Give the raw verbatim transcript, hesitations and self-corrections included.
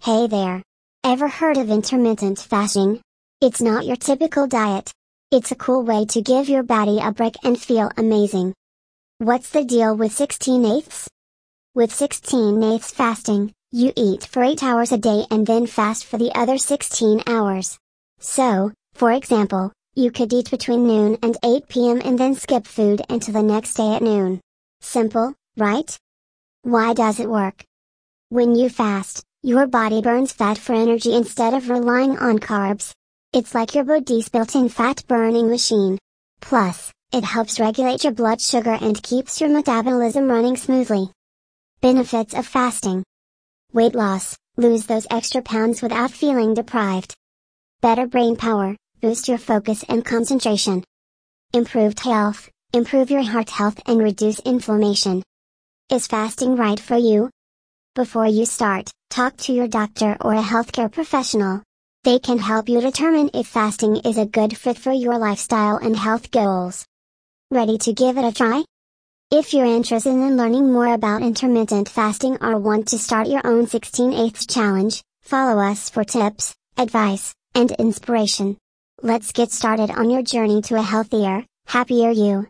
Hey there! Ever heard of intermittent fasting? It's not your typical diet. It's a cool way to give your body a break and feel amazing. What's the deal with sixteen eighths? With sixteen eighths fasting, you eat for eight hours a day and then fast for the other sixteen hours. So, for example, you could eat between noon and eight p m and then skip food until the next day at noon. Simple, right? Why does it work? When you fast, your body burns fat for energy instead of relying on carbs. It's like your body's built-in fat-burning machine. Plus, it helps regulate your blood sugar and keeps your metabolism running smoothly. Benefits of fasting: weight loss, lose those extra pounds without feeling deprived. Better brain power, boost your focus and concentration. Improved health, improve your heart health and reduce inflammation. Is fasting right for you? Before you start, talk to your doctor or a healthcare professional. They can help you determine if fasting is a good fit for your lifestyle and health goals. Ready to give it a try? If you're interested in learning more about intermittent fasting or want to start your own sixteen eighths challenge, follow us for tips, advice, and inspiration. Let's get started on your journey to a healthier, happier you.